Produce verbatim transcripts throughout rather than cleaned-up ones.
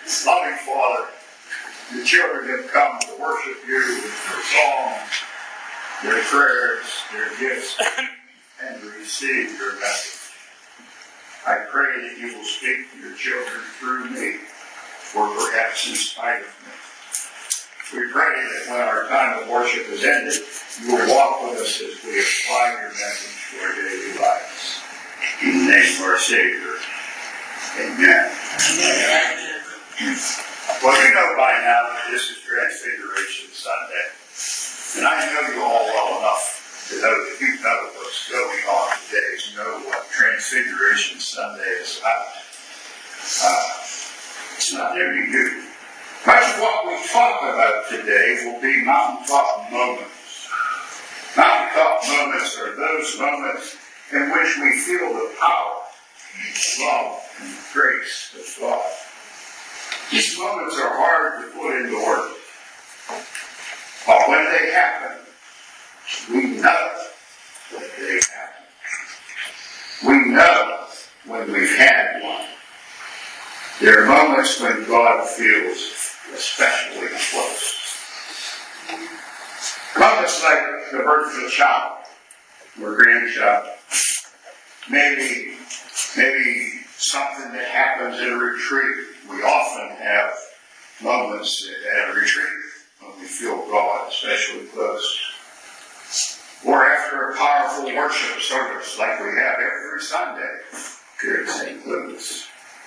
Loving Father, the children have come to worship you with their songs, their prayers, their gifts, and to receive your message. I pray that you will speak to your children through me, or perhaps in spite of me. We pray that when our time of worship is ended, you will walk with us as we apply your message to our daily lives. In the name of our Savior, amen. Amen. Well, you know by now that this is Transfiguration Sunday. And I know you all well enough to know that you know what's going on today, to know what Transfiguration Sunday is about. Uh, it's not very new. Much of what we talk about today will be mountaintop moments. Mountaintop moments are those moments in which we feel the power, love, and grace of God. These moments are hard to put into words. But when they happen, we know that they happen. We know when we've had one. There are moments when God feels especially close. Moments like the birth of a child or grandchild. Maybe, maybe something that happens in a retreat. We often have moments at a retreat when we feel God especially close. Or after a powerful worship service like we have every Sunday here at Saint Louis.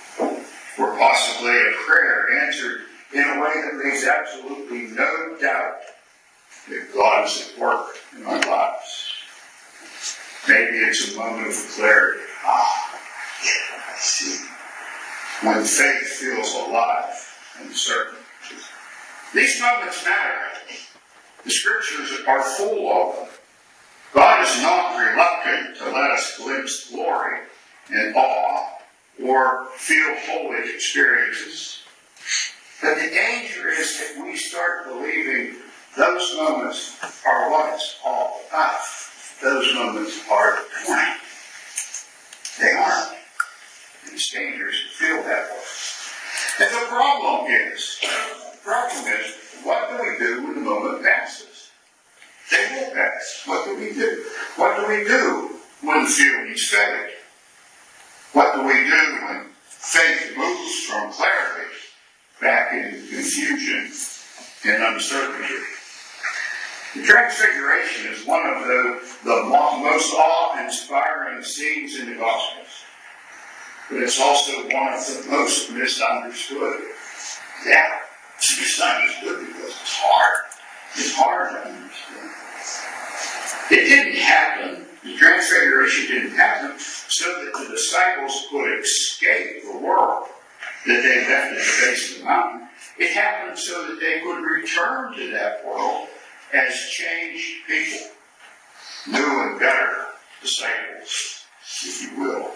Or possibly a prayer answered in a way that leaves absolutely no doubt that God is at work in our lives. Maybe it's a moment of clarity. Ah, yeah, I see. When faith feels alive and certain. These moments matter. The scriptures are full of them. God is not reluctant to let us glimpse glory and awe or feel holy experiences. But the danger is that we start believing those moments are what it's all about. Those moments are the point. They aren't. And it's dangerous to feel that way. And the problem is, the problem is, what do we do when the moment passes? They will pass. What do we do? What do we do when the feelings fade? What do we do when faith moves from clarity back into confusion and uncertainty? The Transfiguration is one of the, the most awe-inspiring scenes in the Gospels. But it's also one of the most misunderstood. Yeah, it's misunderstood because it's hard. It's hard to understand. It didn't happen. The Transfiguration didn't happen so that the disciples could escape the world that they left at the base of the mountain. It happened so that they could return to that world as changed people, new and better disciples, if you will.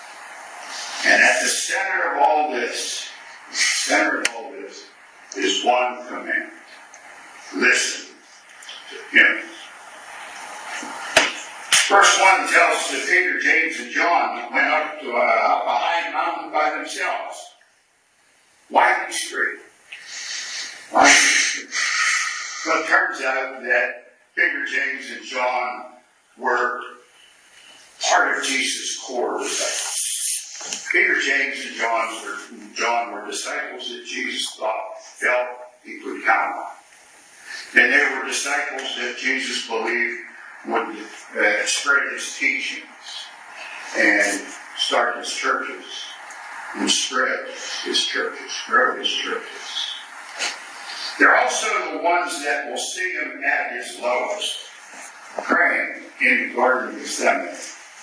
And at the center of all this, the center of all this, is one command. Listen to Him. Verse one tells us that Peter, James, and John went up to a, a high mountain by themselves. Winding street. Winding street. Well, it turns out that Peter, James, and John were part of Jesus' core disciples. Peter, James, and John were, John were disciples that Jesus thought, felt he could count on. And they were disciples that Jesus believed would uh, spread his teachings and start his churches and spread his churches, grow his churches. They're also the ones that will see him at his lowest, praying in the Garden of Gethsemane,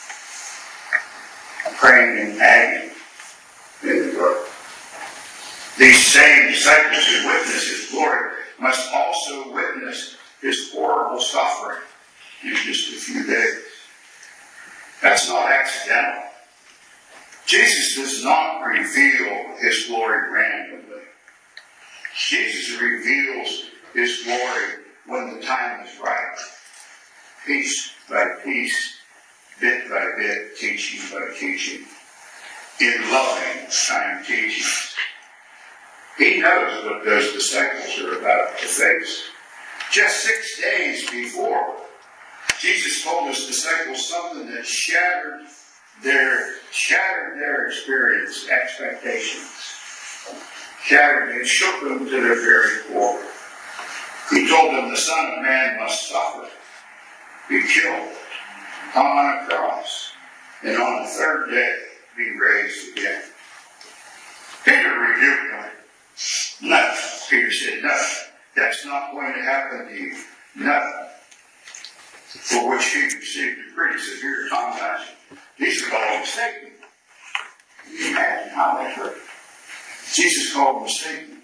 praying in agony in the garden. These same disciples who witness his glory must also witness his horrible suffering in just a few days. That's not accidental. Jesus does not reveal his glory randomly. Jesus reveals his glory when the time is right. Piece by piece, bit by bit, teaching by teaching, in loving time teachings. He knows what those disciples are about to face. Just six days before, Jesus told his disciples something that shattered their shattered their experience, expectations. Shattered and shook them to their very core. He told them the Son of Man must suffer, be killed, hung on a cross, and on the third day be raised again. Peter rebuked him. No, Peter said, no, that's not going to happen to you. No. For which he received a pretty severe taunting. Jesus called him Satan. Can you imagine how that hurt? Jesus called him Satan.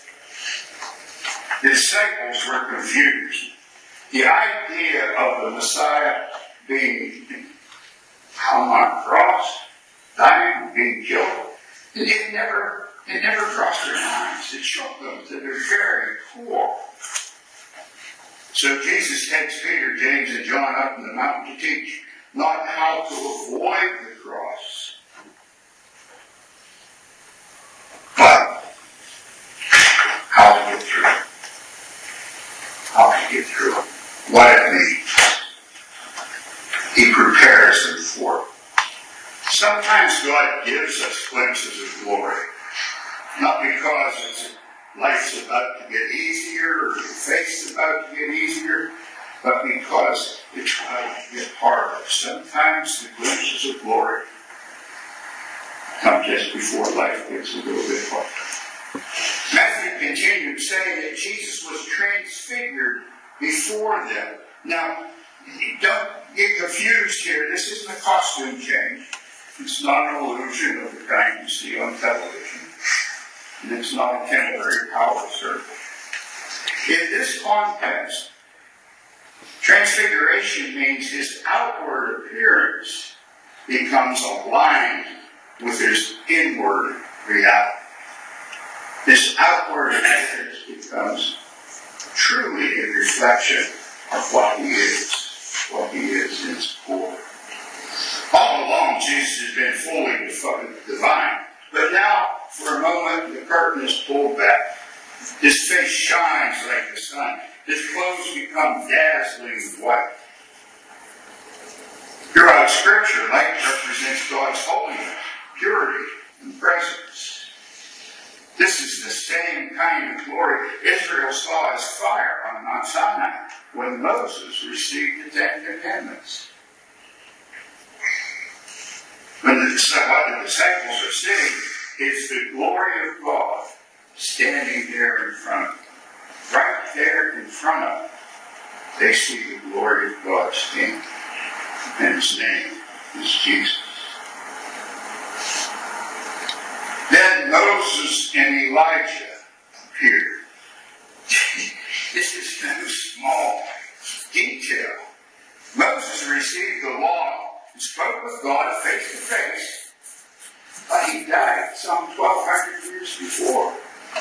The disciples were confused. The idea of the Messiah being hung on a cross, dying, being killed, it never, it never crossed their minds. It shook them to their very core. So Jesus takes Peter, James, and John up in the mountain to teach not how to avoid the cross, but how to get through it. How to get through it. What it means. He prepares them for it. Sometimes God gives us glimpses of glory. Not because it's, life's about to get easier or your faith's about to get easier, but because the trials get harder. Sometimes the glimpses of glory come just before life gets a little bit harder. Matthew continued saying that Jesus was transfigured before them. Now, don't get confused here. This isn't a costume change. It's not an illusion of the kind you see on television. And it's not a temporary power circle. In this context, transfiguration means his outward appearance becomes aligned with his inward reality. This outward appearance becomes truly a reflection of what he is, what he is in his core. All along, Jesus has been fully divine, but now, for a moment, the curtain is pulled back. His face shines like the sun. His clothes become dazzling white. Throughout Scripture, light represents God's holiness, purity, and presence. This is the same kind of glory Israel saw as fire on Mount Sinai when Moses received the Ten Commandments. When the, what the disciples are seeing is the glory of God standing there in front of them. Right there in front of them, they see the glory of God standing. And his name is Jesus. Then Moses and Elijah appeared. This is no small detail. Moses received the law and spoke with God face to face, but he died some twelve hundred years before.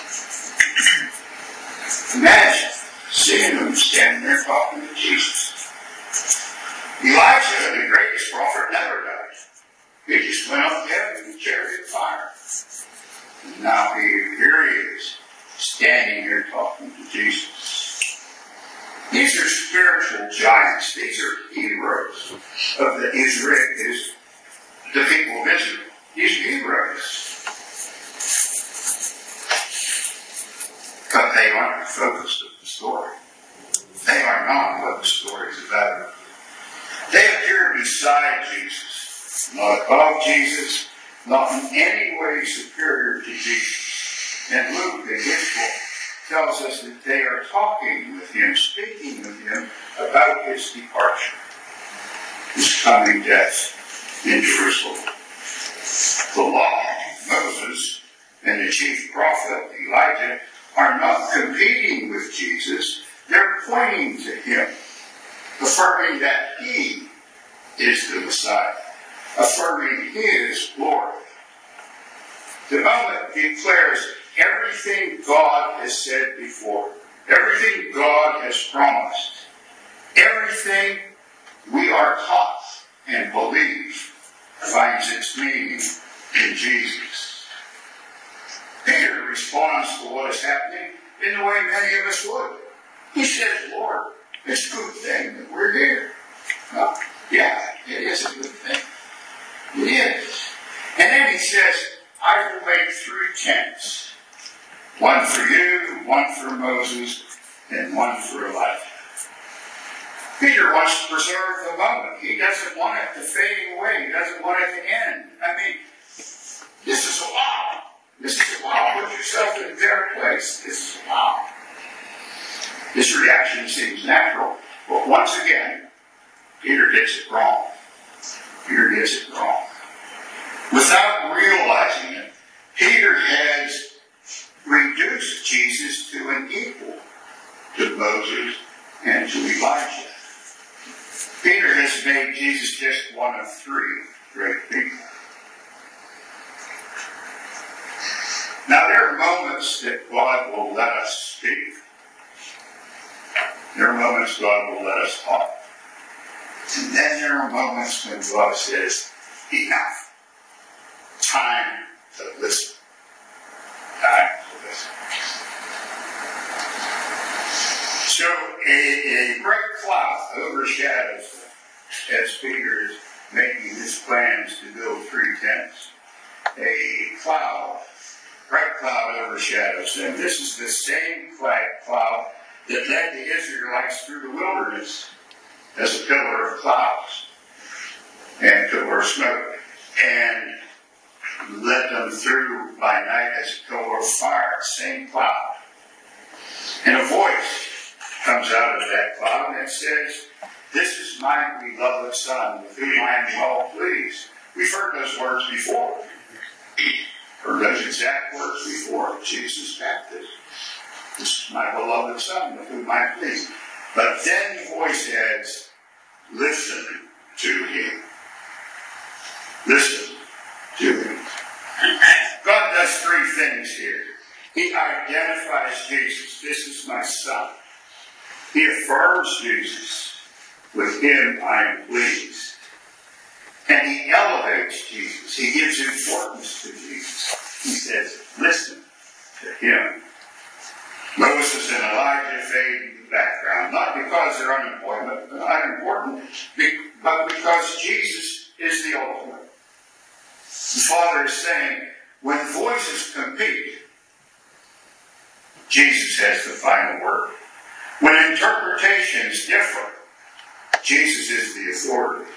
Imagine seeing him standing there talking to Jesus. Elijah, the greatest prophet, never died. He just went up to heaven in a chariot of fire. And now he, here he is, standing here talking to Jesus. These are spiritual giants. These are heroes of the Israel, the people of Israel. These are heroes. But they aren't the focus of the story. They are not what the story is about. They appear beside Jesus, not above Jesus, not in any way superior to Jesus. And Luke, the gospel, tells us that they are talking with him, speaking with him about his departure, his coming death in Jerusalem. The law, Moses, and the chief prophet, Elijah, are not competing with Jesus. They're pointing to him, affirming that he is the Messiah, affirming his glory. The moment declares everything God has said before, everything God has promised, everything we are taught and believe finds its meaning in Jesus. Peter responds to what is happening in the way many of us would. He says, Lord, it's a good thing that we're here. Well, yeah, it is a good thing. It is. And then he says, I will make three tents. One for you, one for Moses, and one for Elijah. Peter wants to preserve the moment. He doesn't want it to fade away. He doesn't want it to end. I mean, this is a wow. This is a wow. Put yourself in their place. This is a wow. This reaction seems natural. But once again, Peter gets it wrong. Peter gets it wrong. Without realizing it, Peter has reduced Jesus to an equal to Moses and to Elijah. Peter has made Jesus just one of three great people. Now, there are moments that God will let us speak. There are moments God will let us talk. And then there are moments when God says, enough. Time to listen. Time to listen. So a, a bright cloud overshadows as Peter is making his plans to build three tents. A cloud, bright cloud overshadows them. This is the same cloud that led the Israelites through the wilderness as a pillar of clouds and pillar of smoke, and led them through by night as a pillar of fire, same cloud. And a voice comes out of that cloud and it says, this is my beloved Son, with whom I am well pleased. We've heard those words before. Heard those exact words before, Jesus' baptism. This is my beloved Son, with whom I am pleased. But then the voice adds, listen to him. Listen to him. God does three things here. He identifies Jesus. This is my Son. He affirms Jesus. With him I am pleased. And he elevates Jesus. He gives importance to Jesus. He says, listen to him. Moses and Elijah fade in the background, not because they're unimportant, unimportant, but because Jesus is the ultimate. The Father is saying, when voices compete, Jesus has the final word. When interpretations differ, Jesus is the authority.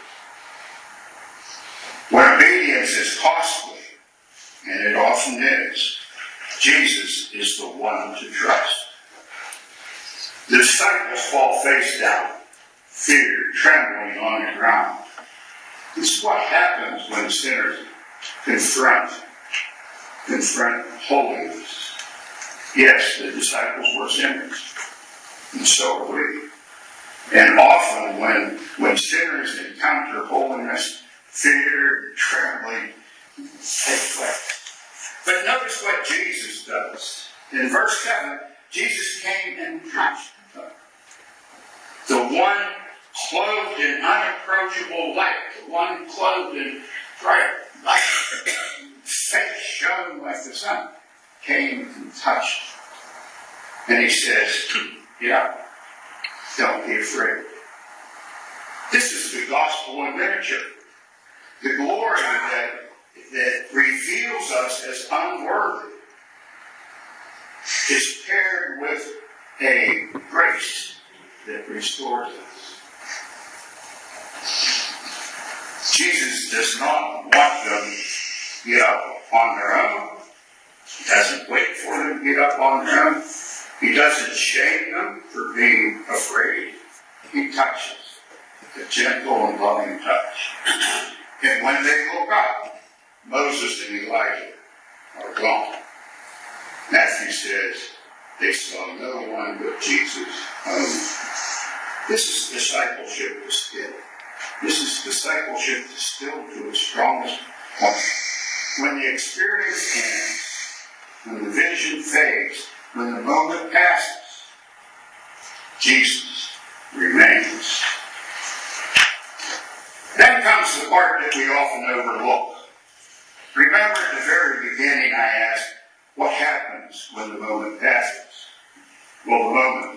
When obedience is costly, and it often is, Jesus is the one to trust. The disciples fall face down, fear, trembling on the ground. This is what happens when sinners confront, confront holiness. Yes, the disciples were sinners, and so are we. And often when, when sinners encounter holiness, fear, trembling take place. But notice what Jesus does. In verse seven, Jesus came and touched them. The one clothed in unapproachable light, the one clothed in bright light, face shone like the sun, came and touched. And he says, yeah, don't be afraid. This is the gospel in miniature. The glory that, that reveals us as unworthy is paired with a grace that restores us. Jesus does not want them to get up on their own. He doesn't wait for them to get up on their own. He doesn't shame them for being afraid. He touches. A gentle and loving touch. And when they look up, Moses and Elijah are gone. Matthew says they saw no one but Jesus only. This is discipleship distilled. This is discipleship distilled to its strongest point. When the experience ends, when the vision fades, when the moment passes, Jesus remains. Then comes the part that we often overlook. Remember at the very beginning I asked, what happens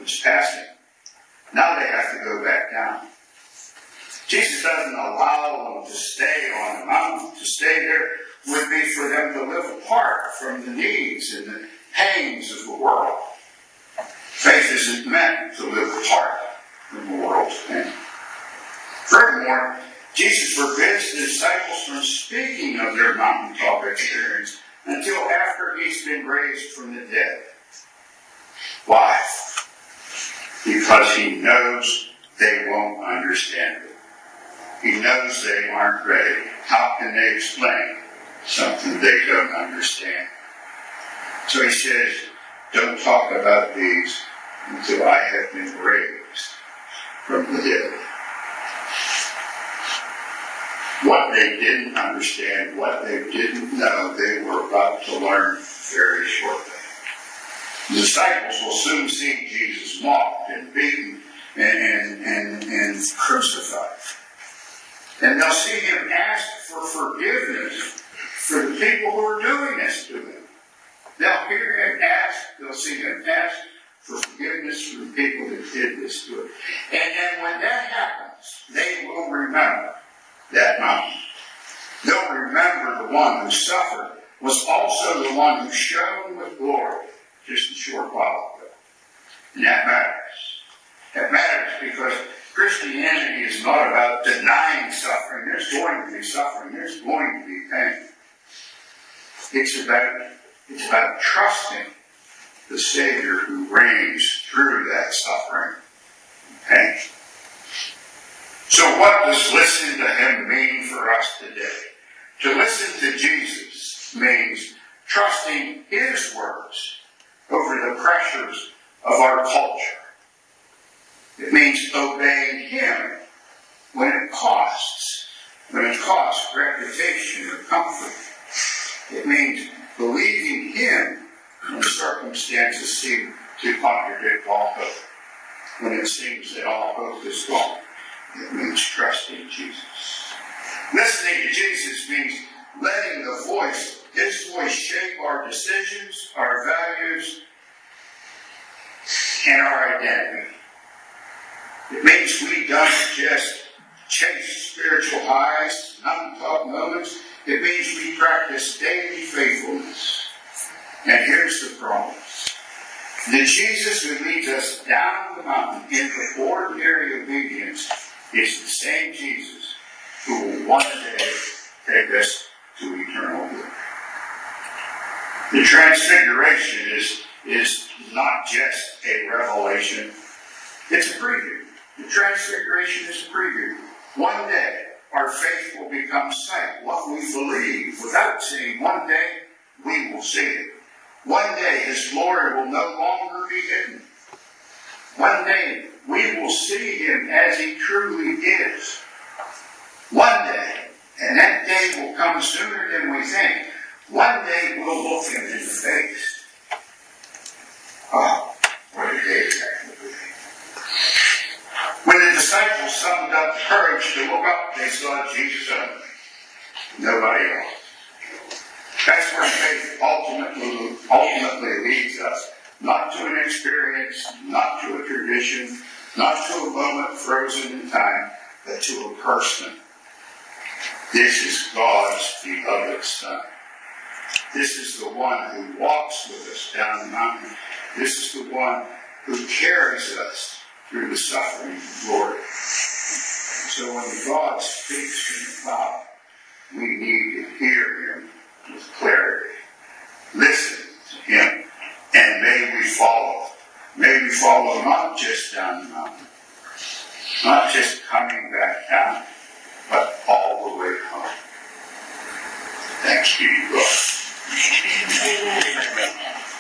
was passing. Now they have to go back down. Jesus doesn't allow them to stay on the mountain. To stay there would be for them to live apart from the needs and the pains of the world. Faith isn't meant to live apart from the world's pain. Furthermore, Jesus forbids the disciples from speaking of their mountaintop experience until after he's been raised from the dead. Why? Because he knows they won't understand it. He knows they aren't ready. How can they explain something they don't understand? So he says, don't talk about these until I have been raised from the dead. What they didn't understand, what they didn't know, they were about to learn very shortly. The disciples will soon see Jesus mocked and beaten and, and, and, and crucified. And they'll see him ask for forgiveness for the people who are doing this to him. They'll hear him ask, they'll see him ask for forgiveness for the people that did this to him. And, and when that happens, they will remember that mountain. They'll remember the one who suffered was also the one who shone with glory just a short while ago. And that matters. That matters because Christianity is not about denying suffering. There's going to be suffering. There's going to be pain. It's about, it's about trusting the Savior who reigns through that suffering and pain. So what does listen to him mean for us today? To listen to Jesus means trusting his words over the pressures of our culture. It means obeying him when it costs, when it costs reputation or comfort. It means believing him when circumstances seem to contradict all hope. When it seems that all hope is gone, it means trusting Jesus. Listening to Jesus means letting the voice, his voice, shape our decisions, our values, and our identity. It means we don't just chase spiritual highs, mountaintop moments. It means we practice daily faithfulness. And here's the promise. The Jesus who leads us down the mountain into ordinary obedience is the same Jesus who will one day take us to eternal good. The transfiguration is, is not just a revelation. It's a preview. The transfiguration is a preview. One day, our faith will become sight. What we believe without seeing, one day, we will see it. One day, his glory will no longer be hidden. One day, we will see him as he truly is. One day, and that day will come sooner than we think. One day, we'll look him in the face. Oh, what a day that will be. When the disciples summoned up courage to look up, they saw Jesus only. Nobody else. That's where faith ultimately, ultimately leads us. Not to an experience, not to a tradition, not to a moment frozen in time, but to a person. This is God's beloved Son. This is the one who walks with us down the mountain. This is the one who carries us through the suffering and glory. So when God speaks from the cloud, we need to hear him with clarity. Listen to him, and may we follow. May we follow not just down the mountain, not just coming back down, but all the way home. Thanks be to God. Amen.